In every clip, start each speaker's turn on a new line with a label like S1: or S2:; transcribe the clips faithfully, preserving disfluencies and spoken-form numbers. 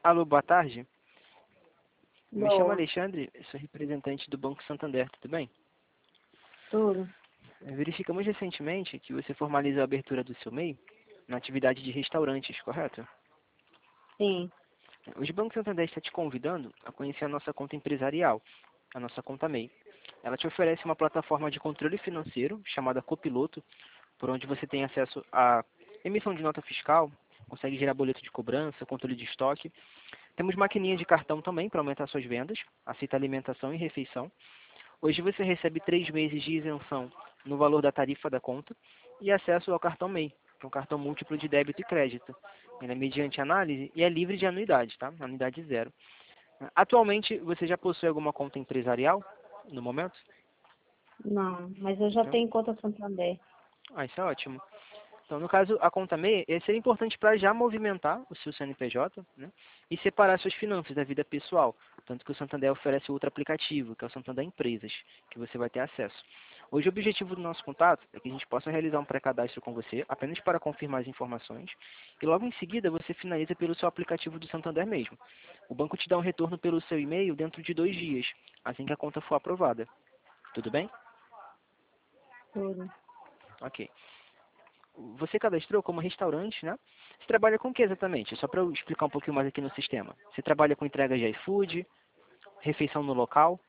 S1: Alô, boa tarde. Me chamo
S2: Boa,
S1: Alexandre, sou representante do Banco Santander, tudo bem?
S2: tudo.
S1: Eh, Verificamos recentemente que você formalizou a abertura do seu M E I na atividade de restaurantes, correto?
S2: Sim.
S1: Hoje o Banco Santander está te convidando a conhecer a nossa conta empresarial, a nossa conta M E I. Ela te oferece uma plataforma de controle financeiro chamada Copiloto, por onde você tem acesso à emissão de nota fiscal, consegue gerar boleto de cobrança, controle de estoque. Temos maquininha de cartão também para aumentar suas vendas, aceita alimentação e refeição. Hoje você recebe três meses de isenção no valor da tarifa da conta e acesso ao cartão M E I, que é um cartão múltiplo de débito e crédito. Ele é mediante análise e é livre de anuidade, tá? Anuidade zero. Atualmente, você já possui alguma conta empresarial no momento?
S2: Não, mas eu já
S1: Então,
S2: tenho conta Santander.
S1: ah, isso é ótimo. Então, no caso, a conta M E I eh, seria importante para já movimentar o seu C N P J, né, e separar suas finanças da vida pessoal. Tanto que o Santander oferece outro aplicativo, que é o Santander Empresas, que você vai ter acesso. Hoje, o objetivo do nosso contato é que a gente possa realizar um pré-cadastro com você, apenas para confirmar as informações, e logo em seguida você finaliza pelo seu aplicativo do Santander mesmo. O banco te dá um retorno pelo seu e-mail dentro de dois dias, assim que a conta for aprovada. Tudo bem?
S2: Tudo.
S1: Ok. Você cadastrou como restaurante, né? Você trabalha com o que exatamente? Só para eu explicar um pouquinho mais aqui no sistema. Você trabalha com entrega de iFood, refeição no local?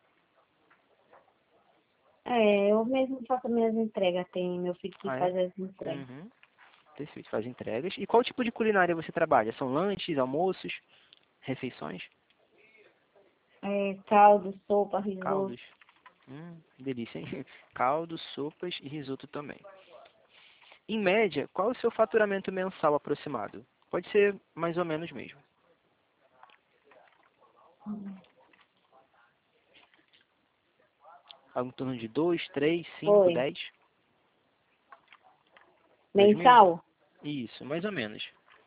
S2: É, eu mesmo faço minhas entregas. Tem meu filho que
S1: Ah, é?
S2: faz as entregas.
S1: Uhum. Perfeito, faz entregas. E qual tipo de culinária você trabalha? São lanches, almoços, refeições,
S2: É, caldo, sopa, risoto.
S1: caldos? Hum, delícia, hein? Caldos, sopas e risoto também. Em média, qual é o seu faturamento mensal aproximado? Pode ser mais ou menos mesmo. Algo em torno de dois, três, cinco,
S2: Foi.
S1: dez, dois mil?
S2: Mensal?
S1: Isso, mais ou menos.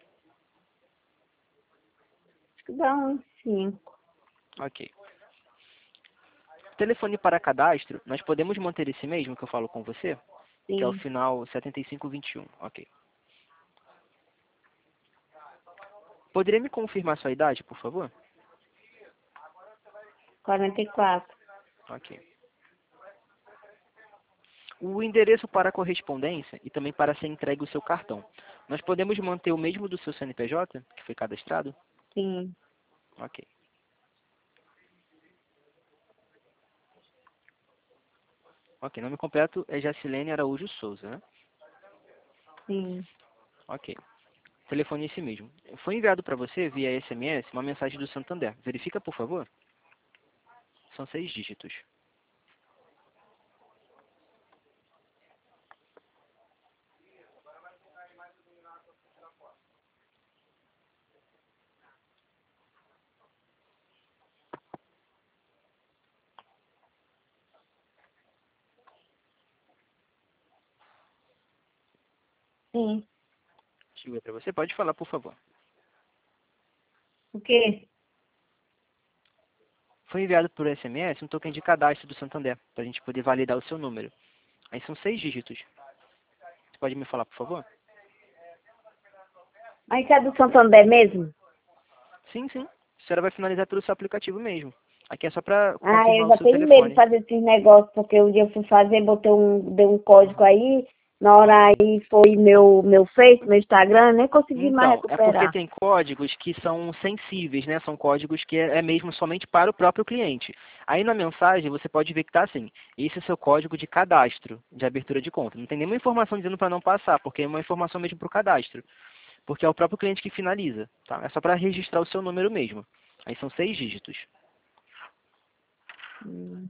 S2: Acho que dá uns cinco.
S1: Ok. Telefone para cadastro, nós podemos manter esse mesmo que eu falo com você? Que é o
S2: Sim.
S1: final setenta e cinco vinte e um. Ok. Poderia me confirmar sua idade, por favor?
S2: quarenta e quatro.
S1: Ok. O endereço para correspondência e também para ser entregue o seu cartão. Nós podemos manter o mesmo do seu C N P J, que foi cadastrado?
S2: Sim.
S1: Ok. Ok, nome completo é Jacilene Araújo Souza, né?
S2: Sim.
S1: Ok. Telefone é esse mesmo. Foi enviado para você via S M S uma mensagem do Santander. Verifica, por favor. São seis dígitos.
S2: Sim.
S1: Chegou para você. Pode falar, por favor.
S2: O quê?
S1: Foi enviado por S M S um token de cadastro do Santander, para a gente poder validar o seu número. Aí são seis dígitos. Você pode me falar, por favor?
S2: Mas isso é do Santander mesmo?
S1: Sim, sim. A senhora vai finalizar pelo seu aplicativo mesmo. Aqui é só para
S2: Ah, eu
S1: confirmar o
S2: já
S1: seu
S2: tenho medo de
S1: telefone.
S2: fazer esses negócios, porque um dia eu fui fazer, botei um, dei um código aí, na hora aí foi meu, meu Face, meu Instagram, nem consegui mais
S1: Então, é porque
S2: recuperar.
S1: tem códigos que são sensíveis, né? São códigos que é é mesmo somente para o próprio cliente. Aí na mensagem você pode ver que está assim, esse é o seu código de cadastro, de abertura de conta. Não tem nenhuma informação dizendo para não passar, porque é uma informação mesmo para o cadastro. Porque é o próprio cliente que finaliza, tá? É só para registrar o seu número mesmo. Aí são seis dígitos.
S2: Hum.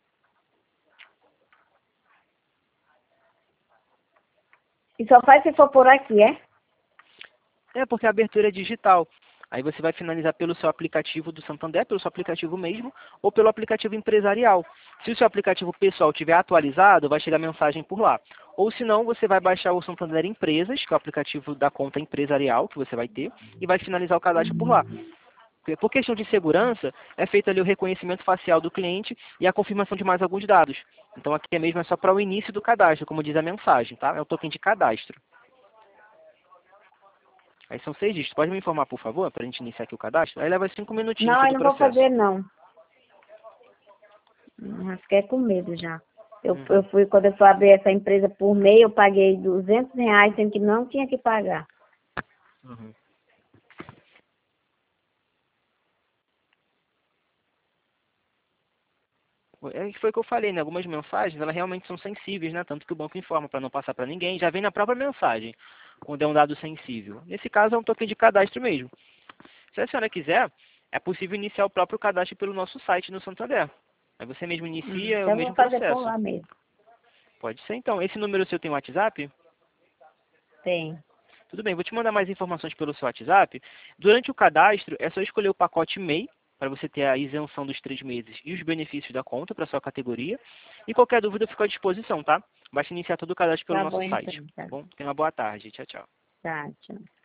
S2: E só faz se for por aqui, é?
S1: É porque a abertura é digital. Aí você vai finalizar pelo seu aplicativo do Santander, pelo seu aplicativo mesmo, ou pelo aplicativo empresarial. Se o seu aplicativo pessoal estiver atualizado, vai chegar mensagem por lá. Ou se não, você vai baixar o Santander Empresas, que é o aplicativo da conta empresarial que você vai ter, e vai finalizar o cadastro por lá. Porque, por questão de segurança, é feito ali o reconhecimento facial do cliente e a confirmação de mais alguns dados. Então aqui é mesmo é só para o início do cadastro, como diz a mensagem, tá? É o token de cadastro. Aí são seis dígitos. Pode me informar, por favor, para a gente iniciar aqui o cadastro? Aí leva cinco minutinhos
S2: Não, eu
S1: todo o
S2: não vou
S1: processo.
S2: fazer, não. Hum, Fiquei com medo já. Eu,
S1: Uhum.
S2: eu fui, quando eu fui abrir essa empresa por mês, eu paguei duzentos reais, sendo que não tinha que pagar.
S1: Uhum. É que foi o que eu falei, né? Algumas mensagens, elas realmente são sensíveis, né? Tanto que o banco informa para não passar para ninguém, já vem na própria mensagem, quando é um dado sensível. Nesse caso, é um token de cadastro mesmo. Se a senhora quiser, é possível iniciar o próprio cadastro pelo nosso site no Santander. Aí você mesmo
S2: Uhum.
S1: inicia o
S2: Então eu vou
S1: mesmo
S2: fazer por
S1: processo.
S2: lá mesmo.
S1: Pode ser, então. Esse número seu tem WhatsApp?
S2: Tem.
S1: Tudo bem, vou te mandar mais informações pelo seu WhatsApp. Durante o cadastro, é só escolher o pacote M E I, para você ter a isenção dos três meses e os benefícios da conta para sua categoria. E qualquer dúvida, eu fico à disposição, tá? Basta iniciar todo o cadastro pelo
S2: Tá
S1: nosso
S2: bom,
S1: site.
S2: então.
S1: Tá
S2: Tá,
S1: bom? Tenha uma boa tarde. Tchau, tchau.
S2: tá, tchau.